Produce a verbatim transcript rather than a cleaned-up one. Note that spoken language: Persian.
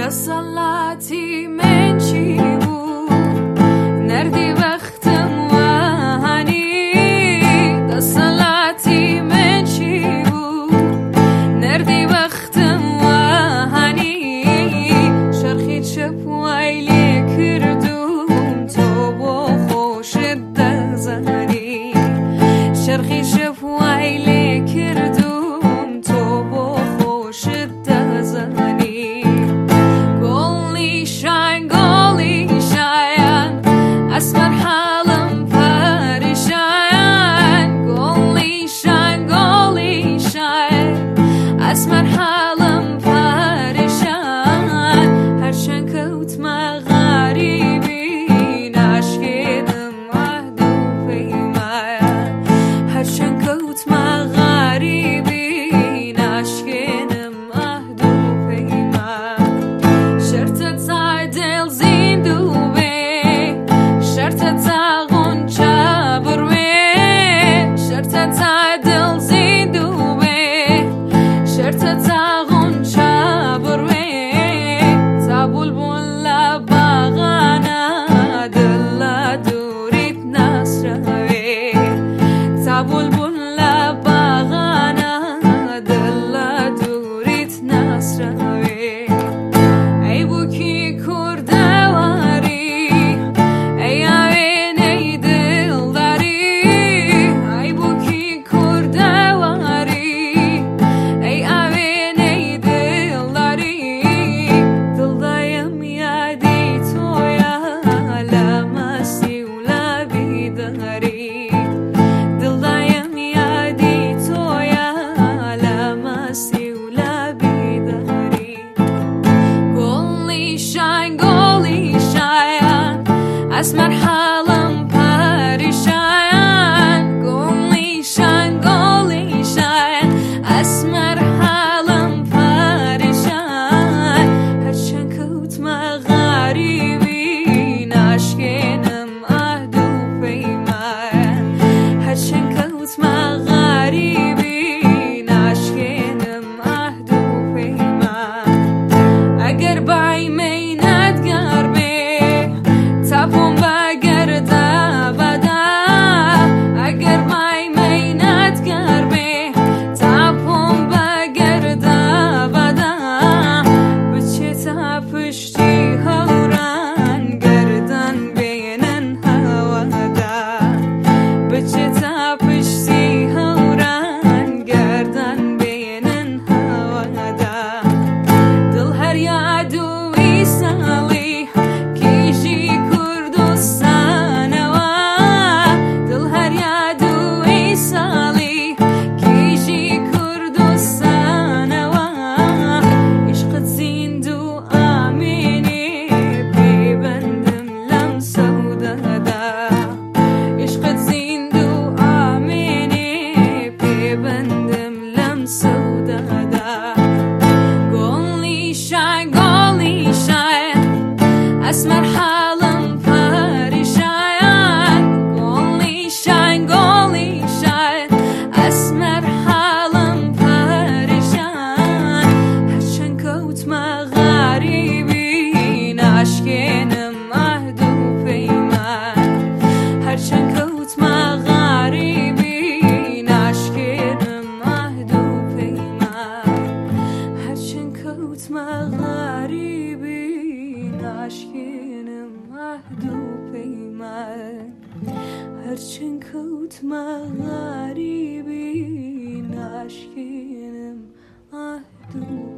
تسلطی من چی بود نردی وقتم وحنی تسلطی من چی بود نردی وقتم وحنی شرخی چپ ویلی کردم تو با خوشت دزنی شرخی چپ ویلی کردم تو با خوشت دزنی اسمر حالم پریشان گلی شان گلی شان اسمر حالم پریشان هرچند کوت ما غریبی نشکیدم عهد و پیمان هرچند کوت ما غریبی نشکیدم عهد و پیمان شرطت دل زندو شرطت غنچه بروی شرطت دل زیدو به شرطت غنچه بروی تا بلبل باغانا دل دوریت نسروی تا بلبل باغانا دل دوریت نسروی ای بو کی کرده اسمر حالم پریشان گلی شان گلی شان اسمر حالم پریشان هرچند کوت ما غریبی نشکنم عهد و پیمان هرچند کوت ما غریبی نشکنم عهد و پیمان اگر بای مینت گربه تابم بگرده بده اگر مای مینت گربه تابم بگرده بده بچه تا پشتی هوران گردن بینن هواده بچه تا پشتی هوران گردن بینن هواده دل هر یادوی سالی کیشی اسمر حالم پریشان گلی شان گلی شان اسمر حالم پریشان هرچند کوت ما غریبی نشکنم عهد و پیمان هرچند کوت ما غریبی نشکنم عهد و پیمان هرچند کوت ما غریبی نشکنم عهد و پیمان هرچند کوت ما غریبی نشکنم عهد و